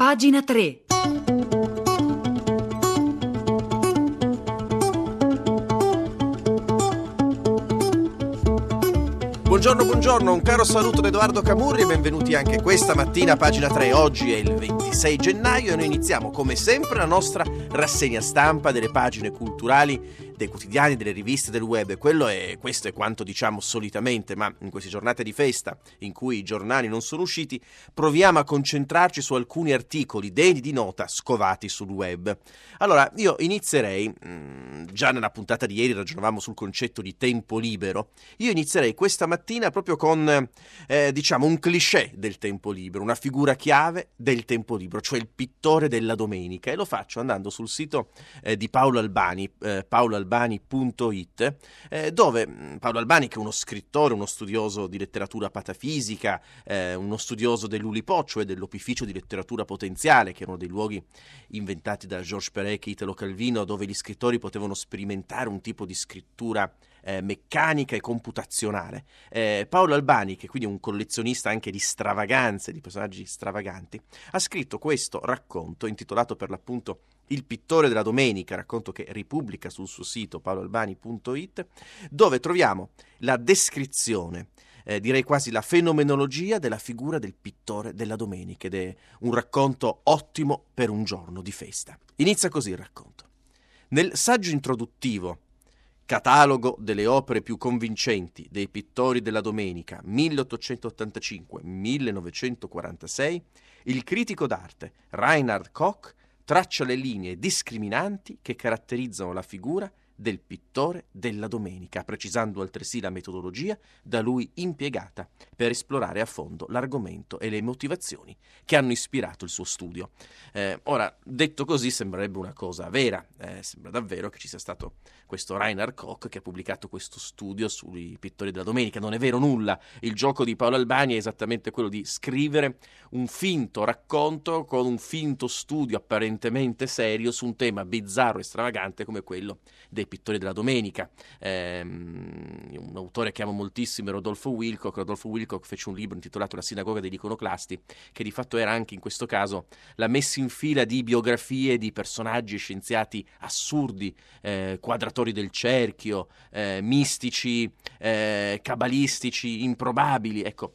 Pagina 3. Buongiorno, un caro saluto da Edoardo Camurri e benvenuti anche questa mattina a Pagina 3. Oggi è il 26 gennaio e noi iniziamo come sempre la nostra rassegna stampa delle pagine culturali dei quotidiani, delle riviste, del web. Questo è quanto diciamo solitamente, ma in queste giornate di festa in cui i giornali non sono usciti, proviamo a concentrarci su alcuni articoli degni di nota scovati sul web. Allora, io inizierei, già nella puntata di ieri ragionavamo sul concetto di tempo libero, io inizierei questa mattina proprio con, un cliché del tempo libero, una figura chiave del tempo libero, cioè il pittore della domenica, e lo faccio andando sul sito di Paolo Albani, paoloalbani.it, dove Paolo Albani, che è uno scrittore, uno studioso di letteratura patafisica, uno studioso dell'Oulipo, cioè dell'opificio di letteratura potenziale, che erano dei luoghi inventati da Georges Perec e Italo Calvino, dove gli scrittori potevano sperimentare un tipo di scrittura meccanica e computazionale. Paolo Albani, che quindi è un collezionista anche di stravaganze, di personaggi stravaganti, ha scritto questo racconto intitolato per l'appunto Il pittore della domenica, racconto che ripubblica sul suo sito paoloalbani.it, dove troviamo la descrizione, direi quasi la fenomenologia della figura del pittore della domenica, ed è un racconto ottimo per un giorno di festa. Inizia così il racconto. Nel saggio introduttivo Catalogo delle opere più convincenti dei pittori della domenica 1885-1946, il critico d'arte Reinhard Koch traccia le linee discriminanti che caratterizzano la figura del pittore della domenica, precisando altresì la metodologia da lui impiegata per esplorare a fondo l'argomento e le motivazioni che hanno ispirato il suo studio. Ora, detto così, sembrerebbe una cosa vera, sembra davvero che ci sia stato questo Reinhard Koch che ha pubblicato questo studio sui pittori della domenica. Non è vero nulla, il gioco di Paolo Albani è esattamente quello di scrivere un finto racconto con un finto studio apparentemente serio su un tema bizzarro e stravagante come quello dei pittori della domenica. Un autore che amo moltissimo è Rodolfo Wilcock. Rodolfo Wilcock fece un libro intitolato La sinagoga degli iconoclasti, che di fatto era anche in questo caso la messa in fila di biografie di personaggi e scienziati assurdi, quadratori del cerchio, mistici, cabalistici, improbabili. Ecco,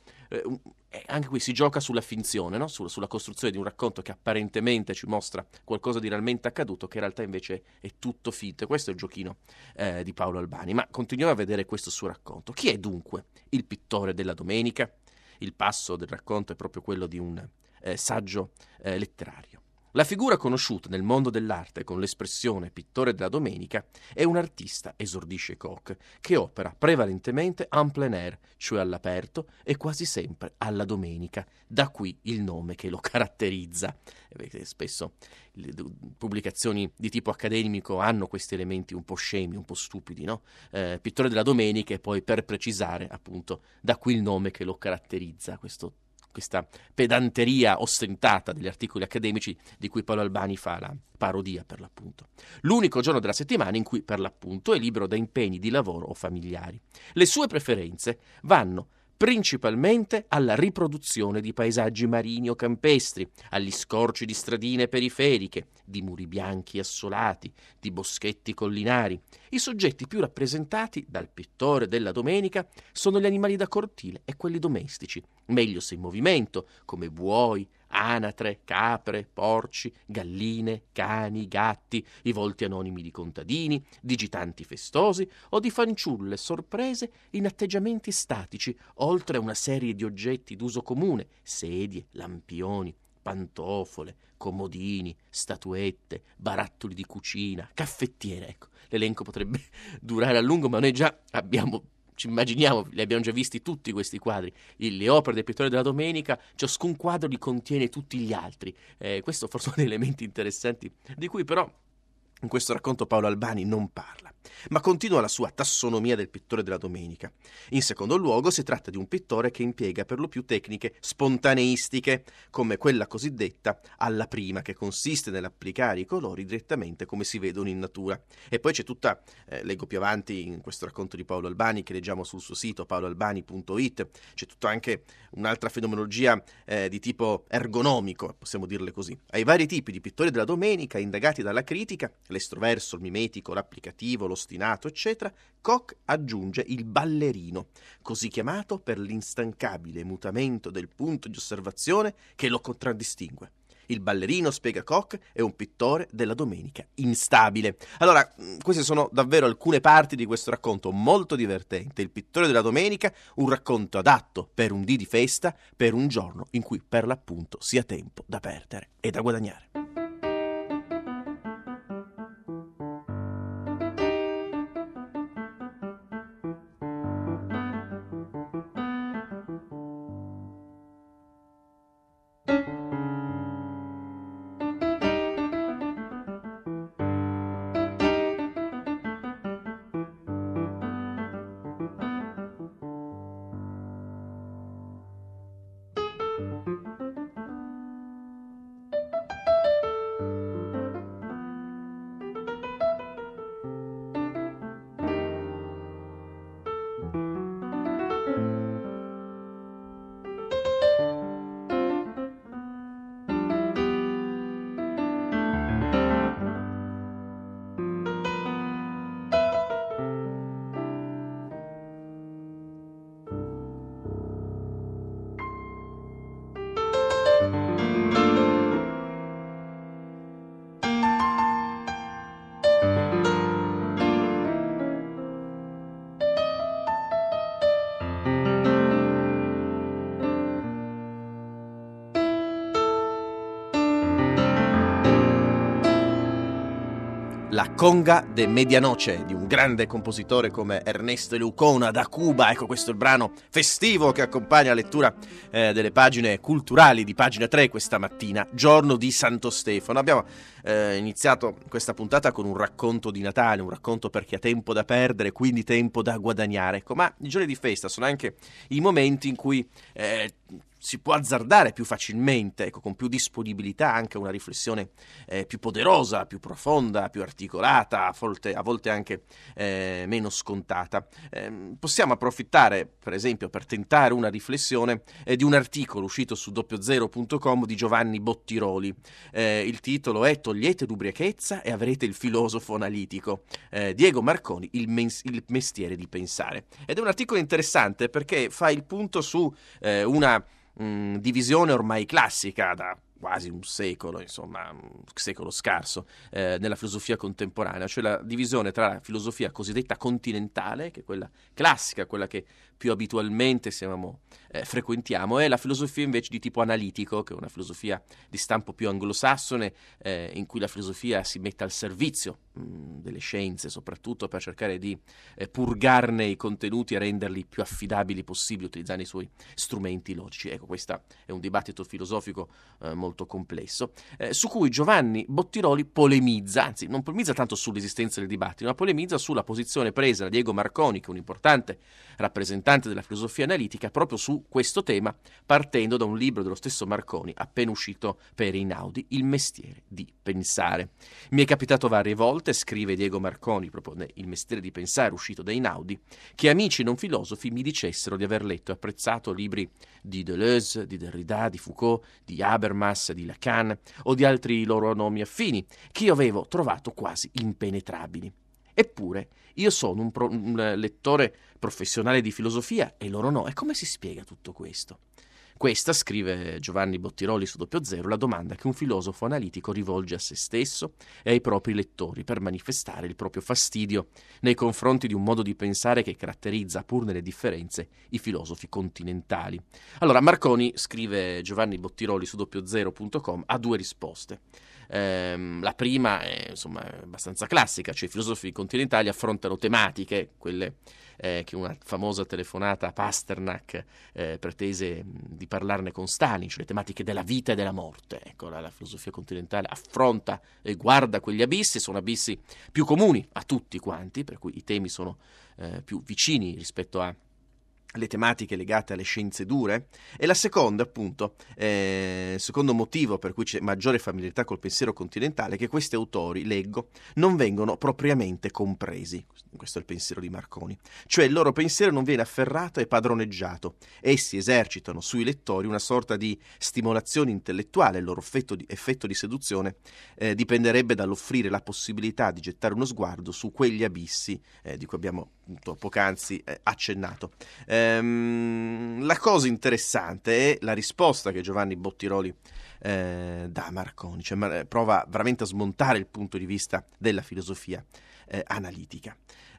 anche qui si gioca sulla finzione, no? Sulla costruzione di un racconto che apparentemente ci mostra qualcosa di realmente accaduto, che in realtà invece è tutto finto. Questo è il giochino di Paolo Albani. Ma continuiamo a vedere questo suo racconto. Chi è dunque il pittore della domenica? Il passo del racconto è proprio quello di un saggio letterario. La figura conosciuta nel mondo dell'arte con l'espressione pittore della domenica è un artista, esordisce Koch, che opera prevalentemente en plein air, cioè all'aperto e quasi sempre alla domenica, da qui il nome che lo caratterizza. Spesso le pubblicazioni di tipo accademico hanno questi elementi un po' scemi, un po' stupidi, no? Pittore della domenica, e poi per precisare appunto da qui il nome che lo caratterizza, questa pedanteria ostentata degli articoli accademici di cui Paolo Albani fa la parodia, per l'appunto. L'unico giorno della settimana in cui, per l'appunto, è libero da impegni di lavoro o familiari. Le sue preferenze vanno principalmente alla riproduzione di paesaggi marini o campestri, agli scorci di stradine periferiche, di muri bianchi assolati, di boschetti collinari. I soggetti più rappresentati dal pittore della domenica sono gli animali da cortile e quelli domestici, meglio se in movimento, come buoi, anatre, capre, porci, galline, cani, gatti, i volti anonimi di contadini, di gitanti festosi o di fanciulle sorprese in atteggiamenti statici, oltre a una serie di oggetti d'uso comune, sedie, lampioni, pantofole, comodini, statuette, barattoli di cucina, caffettiere. Ecco, l'elenco potrebbe durare a lungo, ma noi già ci immaginiamo, li abbiamo già visti tutti questi quadri, le opere del pittore della domenica, ciascun quadro li contiene tutti gli altri. Questo forse è uno degli elementi interessanti, di cui però In questo racconto Paolo Albani non parla, ma continua la sua tassonomia del pittore della domenica. In secondo luogo si tratta di un pittore che impiega per lo più tecniche spontaneistiche, come quella cosiddetta alla prima, che consiste nell'applicare i colori direttamente come si vedono in natura. E poi c'è tutta, leggo più avanti in questo racconto di Paolo Albani, che leggiamo sul suo sito paoloalbani.it, c'è tutta anche un'altra fenomenologia di tipo ergonomico, possiamo dirle così. Ai vari tipi di pittori della domenica indagati dalla critica, l'estroverso, il mimetico, l'applicativo, l'ostinato, eccetera, Koch aggiunge il ballerino, così chiamato per l'instancabile mutamento del punto di osservazione che lo contraddistingue. Il ballerino, spiega Koch, è un pittore della domenica instabile. Allora, queste sono davvero alcune parti di questo racconto molto divertente. Il pittore della domenica, un racconto adatto per un dì di festa, per un giorno in cui per l'appunto sia tempo da perdere e da guadagnare. La conga de medianoche di un grande compositore come Ernesto Eleucona da Cuba. Ecco, questo è il brano festivo che accompagna la lettura delle pagine culturali di Pagina 3 questa mattina, giorno di Santo Stefano. Abbiamo iniziato questa puntata con un racconto di Natale, un racconto per chi ha tempo da perdere, quindi tempo da guadagnare. Ecco, ma i giorni di festa sono anche i momenti in cui si può azzardare più facilmente, ecco, con più disponibilità, anche una riflessione più poderosa, più profonda, più articolata, a volte anche meno scontata. Possiamo approfittare, per esempio, per tentare una riflessione di un articolo uscito su doppiozero.com di Giovanni Bottiroli. Il titolo è "Togliete l'ubriachezza e avrete il filosofo analitico". Diego Marconi, il mestiere di pensare. Ed è un articolo interessante perché fa il punto su una divisione ormai classica da quasi un secolo, insomma, un secolo scarso, nella filosofia contemporanea, cioè la divisione tra la filosofia cosiddetta continentale, che è quella classica, quella che più abitualmente frequentiamo, e la filosofia invece di tipo analitico, che è una filosofia di stampo più anglosassone, in cui la filosofia si mette al servizio delle scienze, soprattutto per cercare di purgarne i contenuti e renderli più affidabili possibili utilizzando i suoi strumenti logici. Ecco, questo è un dibattito filosofico molto complesso, su cui Giovanni Bottiroli polemizza, anzi non polemizza tanto sull'esistenza del dibattito, ma polemizza sulla posizione presa da Diego Marconi, che è un importante rappresentante della filosofia analitica, proprio su questo tema, partendo da un libro dello stesso Marconi, appena uscito per Einaudi, Il mestiere di pensare. Mi è capitato varie volte, scrive Diego Marconi, proprio Il mestiere di pensare, uscito da Einaudi, che amici non filosofi mi dicessero di aver letto e apprezzato libri di Deleuze, di Derrida, di Foucault, di Habermas, di Lacan o di altri loro nomi affini, che io avevo trovato quasi impenetrabili. Eppure io sono un lettore professionale di filosofia e loro no. E come si spiega tutto questo? Questa, scrive Giovanni Bottiroli su Doppiozero, la domanda che un filosofo analitico rivolge a se stesso e ai propri lettori per manifestare il proprio fastidio nei confronti di un modo di pensare che caratterizza, pur nelle differenze, i filosofi continentali. Allora, Marconi, scrive Giovanni Bottiroli su doppiozero.com, ha due risposte. La prima è abbastanza classica, cioè i filosofi continentali affrontano tematiche, quelle che una famosa telefonata a Pasternak pretese di parlarne con Stalin, cioè le tematiche della vita e della morte. Ecco, la filosofia continentale affronta e guarda quegli abissi, sono abissi più comuni a tutti quanti, per cui i temi sono più vicini rispetto a le tematiche legate alle scienze dure. E la seconda, appunto, secondo motivo per cui c'è maggiore familiarità col pensiero continentale, è che questi autori, leggo, non vengono propriamente compresi. Questo è il pensiero di Marconi, cioè il loro pensiero non viene afferrato e padroneggiato. Essi esercitano sui lettori una sorta di stimolazione intellettuale. Il loro effetto di seduzione dipenderebbe dall'offrire la possibilità di gettare uno sguardo su quegli abissi di cui abbiamo appunto poc'anzi accennato. La cosa interessante è la risposta che Giovanni Bottiroli dà a Marconi, cioè prova veramente a smontare il punto di vista della filosofia analitica.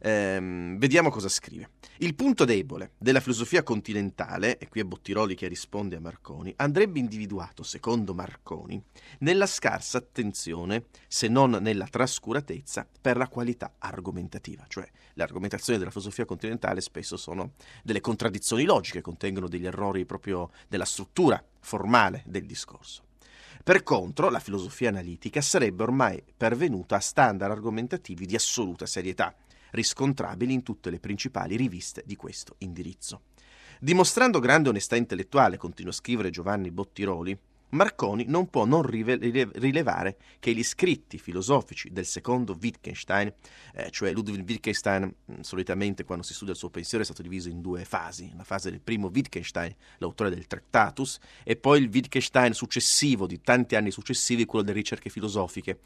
Vediamo cosa scrive. Il punto debole della filosofia continentale, e qui è Bottiroli che risponde a Marconi, andrebbe individuato, secondo Marconi, nella scarsa attenzione, se non nella trascuratezza, per la qualità argomentativa. Cioè, le argomentazioni della filosofia continentale spesso sono delle contraddizioni logiche, contengono degli errori proprio della struttura formale del discorso. Per contro, la filosofia analitica sarebbe ormai pervenuta a standard argomentativi di assoluta serietà, riscontrabili in tutte le principali riviste di questo indirizzo. Dimostrando grande onestà intellettuale, continua a scrivere Giovanni Bottiroli, Marconi non può non rilevare che gli scritti filosofici del secondo Wittgenstein, cioè Ludwig Wittgenstein solitamente quando si studia il suo pensiero è stato diviso in due fasi, la fase del primo Wittgenstein, l'autore del Tractatus, e poi il Wittgenstein successivo, di tanti anni successivi, quello delle ricerche filosofiche,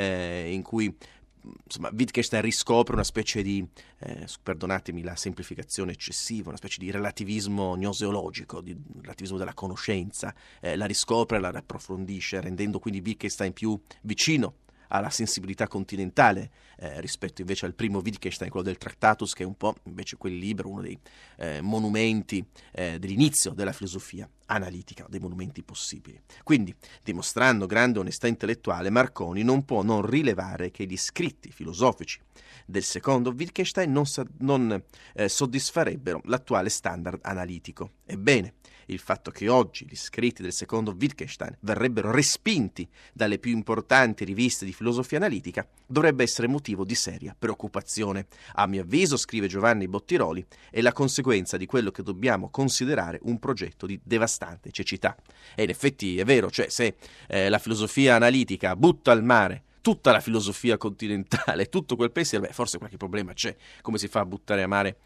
in cui insomma, Wittgenstein riscopre una specie di, perdonatemi la semplificazione eccessiva, una specie di relativismo gnoseologico, di relativismo della conoscenza, la riscopre, la approfondisce, rendendo quindi Wittgenstein più vicino alla sensibilità continentale rispetto invece al primo Wittgenstein, quello del Tractatus, che è un po' invece quel libro, uno dei monumenti dell'inizio della filosofia analitica, dei monumenti possibili. Quindi, dimostrando grande onestà intellettuale, Marconi non può non rilevare che gli scritti filosofici del secondo Wittgenstein non soddisfarebbero l'attuale standard analitico. Ebbene, il fatto che oggi gli scritti del secondo Wittgenstein verrebbero respinti dalle più importanti riviste di filosofia analitica dovrebbe essere motivo di seria preoccupazione. A mio avviso, scrive Giovanni Bottiroli, è la conseguenza di quello che dobbiamo considerare un progetto di devastante cecità. E in effetti è vero, cioè se la filosofia analitica butta al mare tutta la filosofia continentale, tutto quel pensiero, forse qualche problema c'è. Come si fa a buttare a mare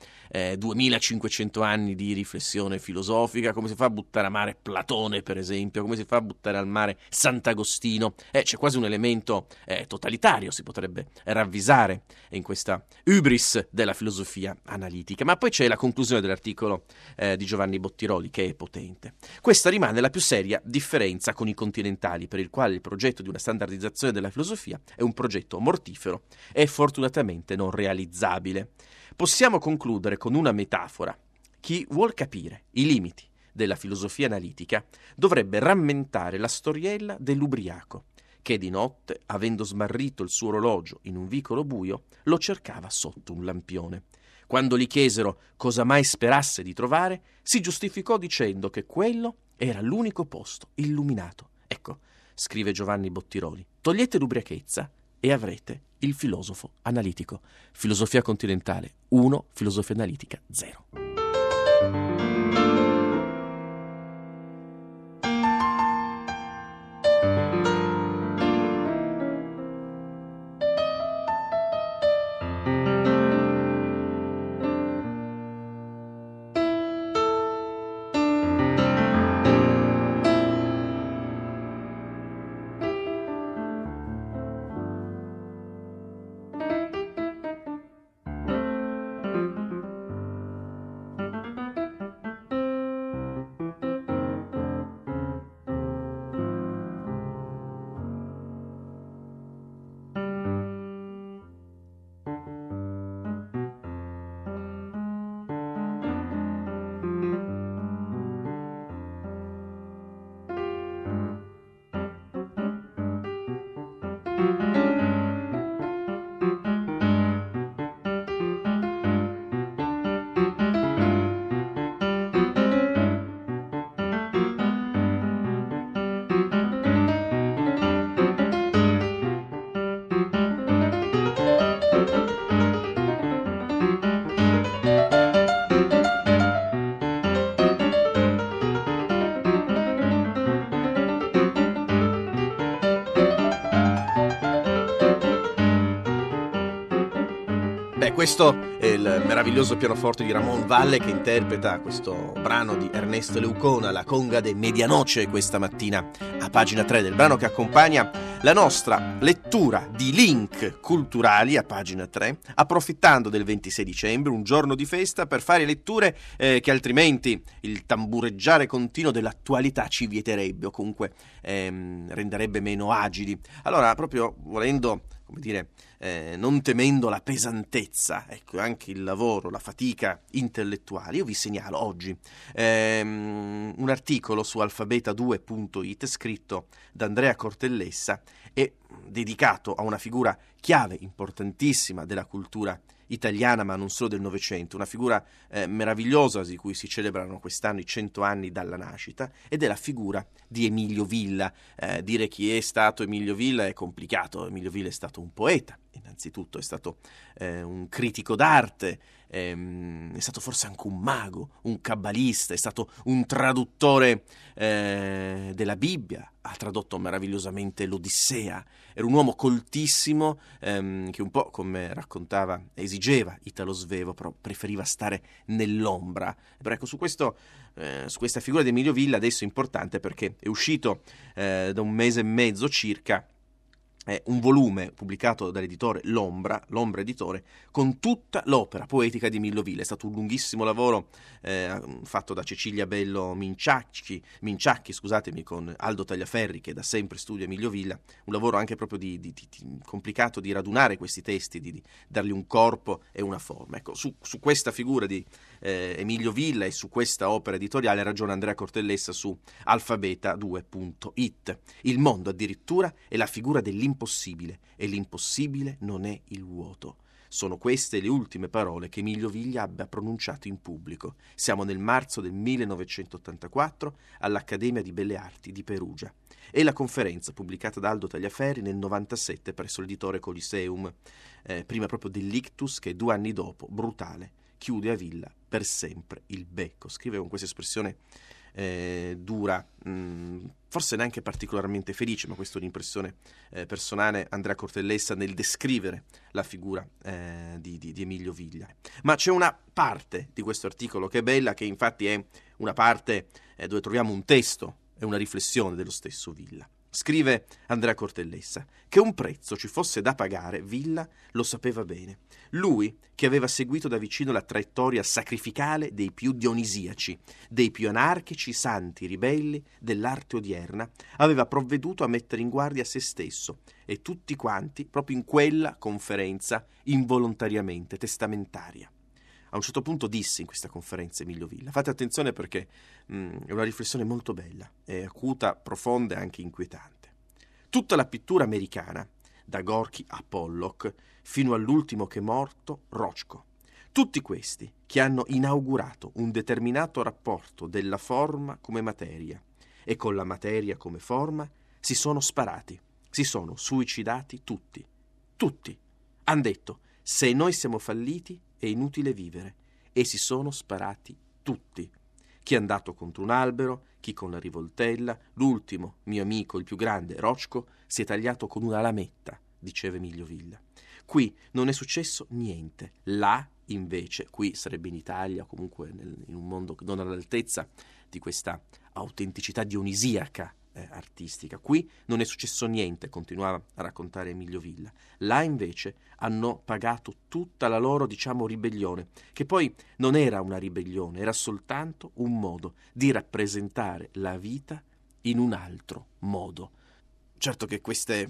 2500 anni di riflessione filosofica? Come si fa a buttare a mare Platone, per esempio? Come si fa a buttare al mare Sant'Agostino? C'è quasi un elemento totalitario, si potrebbe ravvisare in questa hubris della filosofia analitica. Ma poi c'è la conclusione dell'articolo di Giovanni Bottiroli, che è potente. Questa rimane la più seria differenza con i continentali, per il quale il progetto di una standardizzazione della filosofia è un progetto mortifero e fortunatamente non realizzabile. Possiamo concludere con una metafora. Chi vuol capire i limiti della filosofia analitica dovrebbe rammentare la storiella dell'ubriaco che di notte, avendo smarrito il suo orologio in un vicolo buio, lo cercava sotto un lampione. Quando gli chiesero cosa mai sperasse di trovare, si giustificò dicendo che quello era l'unico posto illuminato. Ecco, scrive Giovanni Bottiroli, togliete l'ubriachezza e avrete il filosofo analitico. Filosofia continentale 1, filosofia analitica 0. Questo è il meraviglioso pianoforte di Ramon Valle che interpreta questo brano di Ernesto Leucona, La conga de medianoce, questa mattina a pagina 3 del brano che accompagna la nostra lettura di link culturali a pagina 3, approfittando del 26 dicembre, un giorno di festa, per fare letture che altrimenti il tambureggiare continuo dell'attualità ci vieterebbe o comunque renderebbe meno agili. Allora, proprio volendo, come dire, non temendo la pesantezza, ecco, anche il lavoro, la fatica intellettuale, io vi segnalo oggi un articolo su alfabeta2.it scritto da Andrea Cortellessa e dedicato a una figura chiave, importantissima della cultura italiana, ma non solo del Novecento, una figura meravigliosa di cui si celebrano quest'anno i 100 anni dalla nascita, ed è la figura di Emilio Villa. Dire chi è stato Emilio Villa è complicato. Emilio Villa è stato un poeta, innanzitutto è stato un critico d'arte, è stato forse anche un mago, un cabbalista, è stato un traduttore della Bibbia, ha tradotto meravigliosamente l'Odissea, era un uomo coltissimo che un po', come raccontava, esigeva Italo Svevo, però preferiva stare nell'ombra. Però ecco, su questa figura di Emilio Villa adesso è importante perché è uscito da un mese e mezzo circa un volume pubblicato dall'editore L'Ombra Editore, con tutta l'opera poetica di Emilio Villa. È stato un lunghissimo lavoro fatto da Cecilia Bello Minciacchi, con Aldo Tagliaferri, che da sempre studia Emilio Villa, un lavoro anche proprio di complicato di radunare questi testi, di dargli un corpo e una forma. Ecco, su questa figura di Emilio Villa e su questa opera editoriale ragiona Andrea Cortellessa su alfabeta2.it. Il mondo addirittura è la figura dell'impossibile e l'impossibile non è il vuoto. Sono queste le ultime parole che Emilio Villa abbia pronunciato in pubblico. Siamo nel marzo del 1984 all'Accademia di Belle Arti di Perugia. È la conferenza pubblicata da Aldo Tagliaferri nel 97 presso l'editore Coliseum, prima proprio dell'ictus che 2 anni dopo, brutale, chiude a Villa per sempre il becco. Scrive con questa espressione dura, forse neanche particolarmente felice, ma questa è un'impressione personale, Andrea Cortellessa, nel descrivere la figura di Emilio Villa. Ma c'è una parte di questo articolo che è bella, che infatti è una parte dove troviamo un testo e una riflessione dello stesso Villa. Scrive Andrea Cortellessa: che un prezzo ci fosse da pagare, Villa lo sapeva bene. Lui, che aveva seguito da vicino la traiettoria sacrificale dei più dionisiaci, dei più anarchici santi ribelli dell'arte odierna, aveva provveduto a mettere in guardia se stesso e tutti quanti proprio in quella conferenza involontariamente testamentaria. A un certo punto disse in questa conferenza Emilio Villa, fate attenzione perché è una riflessione molto bella, è acuta, profonda e anche inquietante. Tutta la pittura americana, da Gorky a Pollock, fino all'ultimo che è morto, Rothko, tutti questi che hanno inaugurato un determinato rapporto della forma come materia e con la materia come forma, si sono sparati, si sono suicidati tutti. Tutti. Han detto, se noi siamo falliti è inutile vivere, e si sono sparati tutti. Chi è andato contro un albero, chi con la rivoltella, l'ultimo, mio amico, il più grande, Rothko, si è tagliato con una lametta, diceva Emilio Villa. Qui non è successo niente. Là, invece, qui sarebbe in Italia, comunque in un mondo non all'altezza di questa autenticità dionisiaca artistica. Qui non è successo niente, continuava a raccontare Emilio Villa. Là invece hanno pagato tutta la loro, ribellione, che poi non era una ribellione, era soltanto un modo di rappresentare la vita in un altro modo. Certo che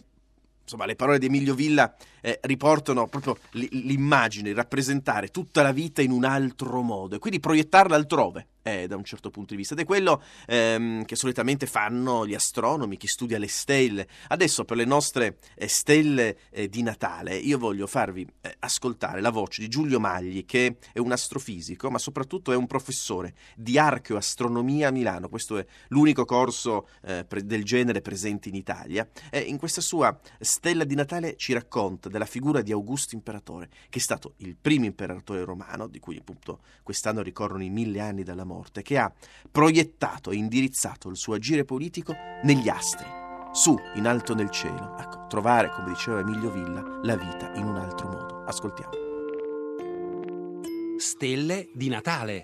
le parole di Emilio Villa riportano proprio l'immagine di rappresentare tutta la vita in un altro modo e quindi proiettarla altrove. Da un certo punto di vista, ed è quello che solitamente fanno gli astronomi, chi studia le stelle. Adesso per le nostre stelle di Natale io voglio farvi ascoltare la voce di Giulio Magli, che è un astrofisico ma soprattutto è un professore di archeoastronomia a Milano. Questo è l'unico corso del genere presente in Italia. In questa sua stella di Natale ci racconta della figura di Augusto Imperatore, che è stato il primo imperatore romano, di cui appunto quest'anno ricorrono i 1000 anni dalla morte, che ha proiettato e indirizzato il suo agire politico negli astri, su, in alto nel cielo. Ecco, trovare, come diceva Emilio Villa, la vita in un altro modo. Ascoltiamo. Stelle di Natale.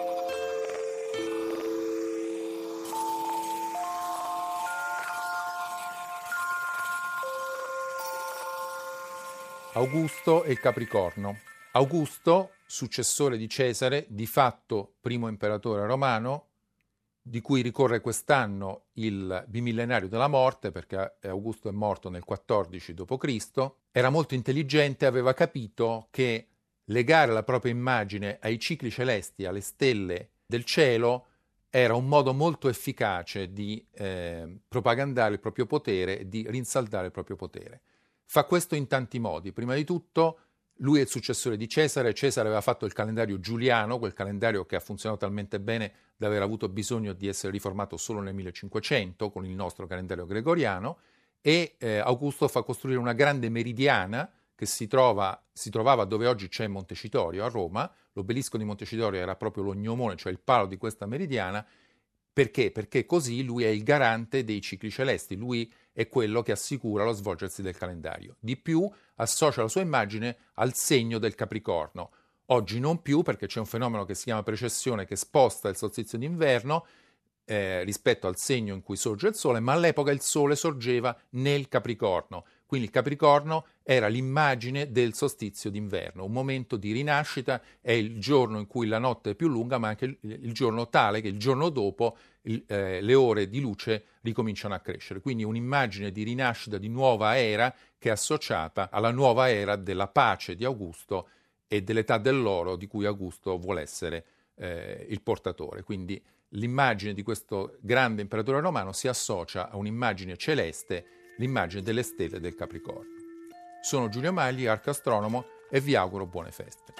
Augusto e il Capricorno. Augusto, successore di Cesare, di fatto primo imperatore romano, di cui ricorre quest'anno il bimillenario della morte, perché Augusto è morto nel 14 d.C., era molto intelligente, aveva capito che legare la propria immagine ai cicli celesti, alle stelle del cielo, era un modo molto efficace di propagandare il proprio potere e di rinsaldare il proprio potere. Fa questo in tanti modi. Prima di tutto, lui è il successore di Cesare. Cesare aveva fatto il calendario giuliano, quel calendario che ha funzionato talmente bene da aver avuto bisogno di essere riformato solo nel 1500 con il nostro calendario gregoriano, e Augusto fa costruire una grande meridiana che si trovava dove oggi c'è Montecitorio a Roma. L'obelisco di Montecitorio era proprio l'ognomone, cioè il palo di questa meridiana. Perché? Perché così lui è il garante dei cicli celesti, lui è quello che assicura lo svolgersi del calendario. Di più, associa la sua immagine al segno del Capricorno. Oggi non più, perché c'è un fenomeno che si chiama precessione che sposta il solstizio d'inverno rispetto al segno in cui sorge il Sole, ma all'epoca il Sole sorgeva nel Capricorno. Quindi il Capricorno era l'immagine del solstizio d'inverno, un momento di rinascita, è il giorno in cui la notte è più lunga, ma anche il giorno tale che il giorno dopo le ore di luce ricominciano a crescere. Quindi un'immagine di rinascita, di nuova era, che è associata alla nuova era della pace di Augusto e dell'età dell'oro di cui Augusto vuole essere il portatore. Quindi l'immagine di questo grande imperatore romano si associa a un'immagine celeste, l'immagine delle stelle del Capricorno. Sono Giulio Magli, arcastronomo, e vi auguro buone feste.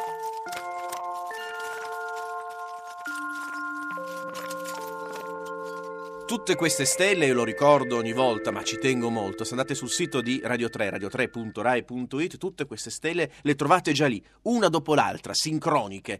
Tutte queste stelle, io lo ricordo ogni volta, ma ci tengo molto, se andate sul sito di Radio 3, radio3.rai.it, tutte queste stelle le trovate già lì, una dopo l'altra, sincroniche,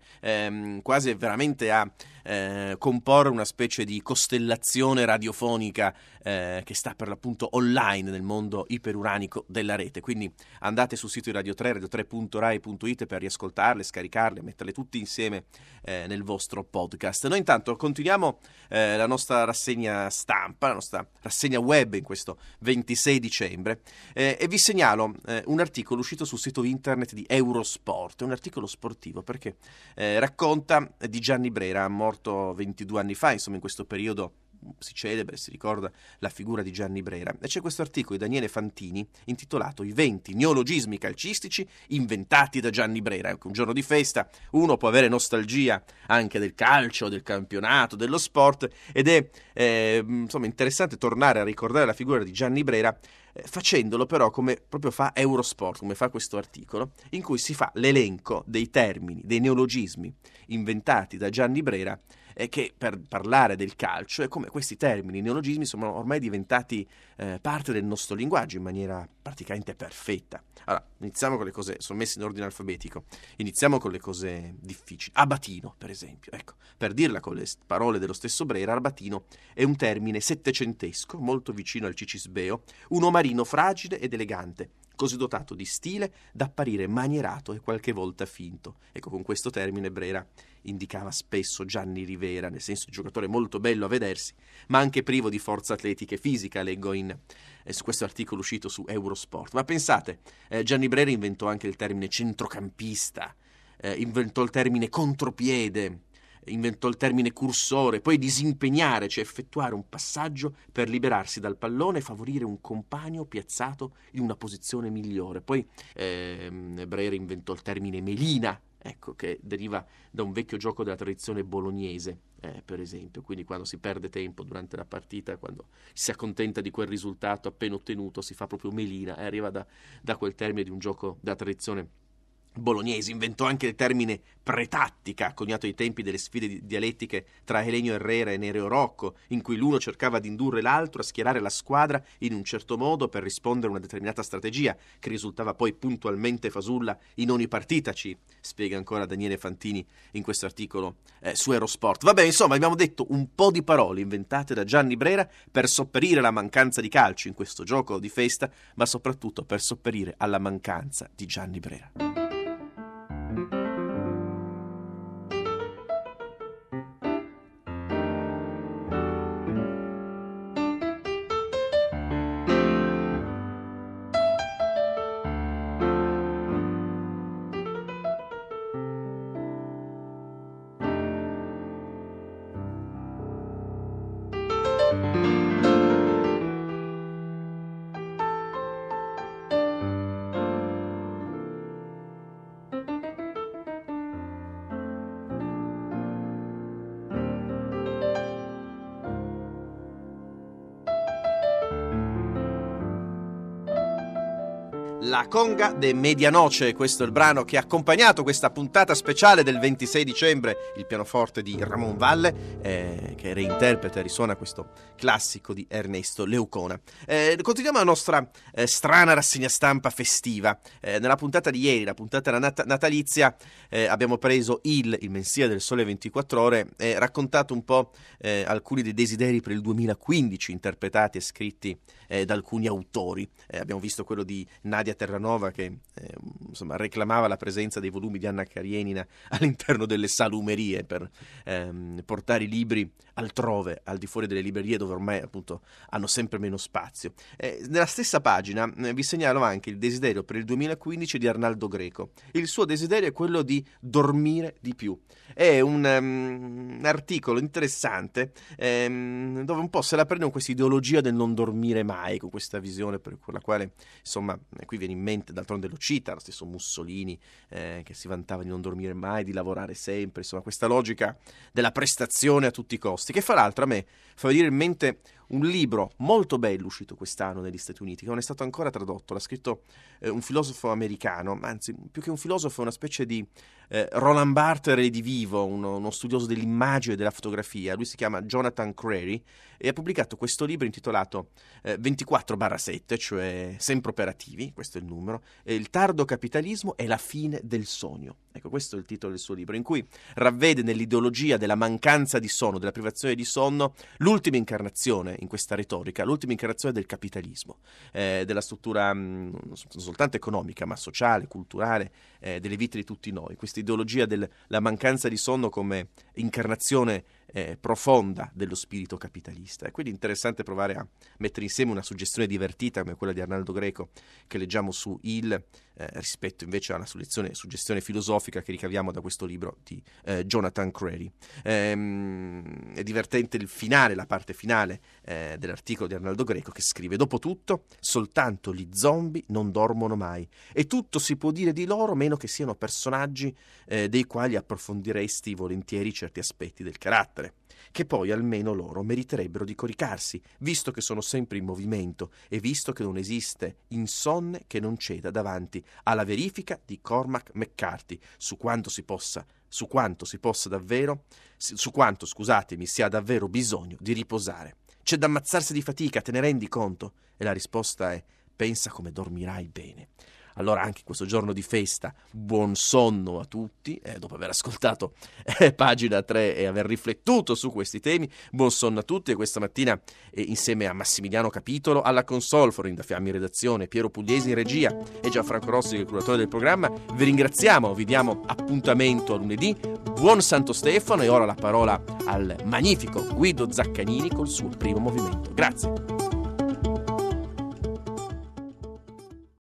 quasi veramente a comporre una specie di costellazione radiofonica che sta per l'appunto online nel mondo iperuranico della rete. Quindi andate sul sito di Radio 3, radio3.rai.it, per riascoltarle, scaricarle, metterle tutte insieme nel vostro podcast. Noi intanto continuiamo la nostra rassegna stampa, la nostra rassegna web in questo 26 dicembre e vi segnalo un articolo uscito sul sito internet di Eurosport, un articolo sportivo perché racconta di Gianni Brera, morto 22 anni fa, insomma in questo periodo si celebra e si ricorda la figura di Gianni Brera, e c'è questo articolo di Daniele Fantini intitolato I 20 neologismi calcistici inventati da Gianni Brera. Ecco, un giorno di festa, uno può avere nostalgia anche del calcio, del campionato, dello sport, ed è insomma interessante tornare a ricordare la figura di Gianni Brera, facendolo però come proprio fa Eurosport, come fa questo articolo, in cui si fa l'elenco dei termini, dei neologismi inventati da Gianni Brera, che per parlare del calcio, e come questi termini, neologismi, sono ormai diventati parte del nostro linguaggio in maniera praticamente perfetta. Allora, iniziamo con le cose, sono messe in ordine alfabetico, iniziamo con le cose difficili. Abatino, per esempio, ecco, per dirla con le parole dello stesso Brera, abatino è un termine settecentesco, molto vicino al cicisbeo, un omarino fragile ed elegante, così dotato di stile da apparire manierato e qualche volta finto. Ecco, con questo termine Brera indicava spesso Gianni Rivera, nel senso di giocatore molto bello a vedersi, ma anche privo di forza atletica e fisica, leggo su questo articolo uscito su Eurosport. Ma pensate, Gianni Brera inventò anche il termine centrocampista, inventò il termine contropiede, inventò il termine cursore, poi disimpegnare, cioè effettuare un passaggio per liberarsi dal pallone e favorire un compagno piazzato in una posizione migliore. Poi Brera inventò il termine melina, ecco, che deriva da un vecchio gioco della tradizione bolognese, per esempio, quindi quando si perde tempo durante la partita, quando si accontenta di quel risultato appena ottenuto, si fa proprio melina, e arriva da quel termine di un gioco della tradizione bolognese. Inventò anche il termine pretattica, coniato ai tempi delle sfide dialettiche tra Helenio Herrera e Nereo Rocco, in cui l'uno cercava di indurre l'altro a schierare la squadra in un certo modo per rispondere a una determinata strategia, che risultava poi puntualmente fasulla in ogni partita, ci spiega ancora Daniele Fantini in questo articolo su Eurosport. Vabbè, insomma, abbiamo detto un po' di parole inventate da Gianni Brera per sopperire alla mancanza di calcio in questo gioco di festa, ma soprattutto per sopperire alla mancanza di Gianni Brera. La conga de medianoche, questo è il brano che ha accompagnato questa puntata speciale del 26 dicembre, il pianoforte di Ramon Valle, che reinterpreta e risuona questo classico di Ernesto Leucona. Continuiamo la nostra strana rassegna stampa festiva. Nella puntata di ieri, la puntata natalizia, abbiamo preso il mensile del Sole 24 Ore e raccontato un po' alcuni dei desideri per il 2015 interpretati e scritti da alcuni autori. Abbiamo visto quello di Nadia Terranova che reclamava la presenza dei volumi di Anna Karenina all'interno delle salumerie per portare i libri altrove, al di fuori delle librerie dove ormai appunto hanno sempre meno spazio. Nella stessa pagina vi segnalo anche il desiderio per il 2015 di Arnaldo Greco. Il suo desiderio è quello di dormire di più. È un articolo interessante dove un po' se la prende con questa ideologia del non dormire mai, con questa visione per la quale qui viene in mente, d'altronde lo cita lo stesso Mussolini, che si vantava di non dormire mai, di lavorare sempre, questa logica della prestazione a tutti i costi, che fra l'altro a me fa venire in mente un libro molto bello uscito quest'anno negli Stati Uniti, che non è stato ancora tradotto. L'ha scritto un filosofo americano, anzi più che un filosofo è una specie di Roland Barthes redivivo, uno studioso dell'immagine e della fotografia. Lui si chiama Jonathan Crary e ha pubblicato questo libro intitolato 24/7, cioè sempre operativi, questo è il numero, il tardo capitalismo e la fine del sogno. Ecco, questo è il titolo del suo libro, in cui ravvede nell'ideologia della mancanza di sonno, della privazione di sonno, l'ultima incarnazione in questa retorica, l'ultima incarnazione del capitalismo, della struttura non soltanto economica, ma sociale, culturale, delle vite di tutti noi. Questa ideologia della mancanza di sonno come incarnazione profonda dello spirito capitalista. È quindi interessante provare a mettere insieme una suggestione divertita come quella di Arnaldo Greco che leggiamo su Il rispetto invece alla suggestione filosofica che ricaviamo da questo libro di Jonathan Crary. È divertente il finale, la parte finale dell'articolo di Arnaldo Greco, che scrive: dopo tutto soltanto gli zombie non dormono mai e tutto si può dire di loro meno che siano personaggi dei quali approfondiresti volentieri certi aspetti del carattere, che poi almeno loro meriterebbero di coricarsi, visto che sono sempre in movimento e visto che non esiste insonne che non ceda davanti alla verifica di Cormac McCarthy su quanto si sia davvero bisogno di riposare. C'è da ammazzarsi di fatica, te ne rendi conto? E la risposta è: pensa come dormirai bene. Allora, anche questo giorno di festa, buon sonno a tutti, dopo aver ascoltato pagina 3 e aver riflettuto su questi temi. Buon sonno a tutti, e questa mattina insieme a Massimiliano Capitolo alla console, Florinda Fiammi in redazione, Piero Pugliesi in regia e Gianfranco Rossi che è il curatore del programma, vi ringraziamo, vi diamo appuntamento a lunedì. Buon Santo Stefano, e ora la parola al magnifico Guido Zaccanini col suo primo movimento. Grazie.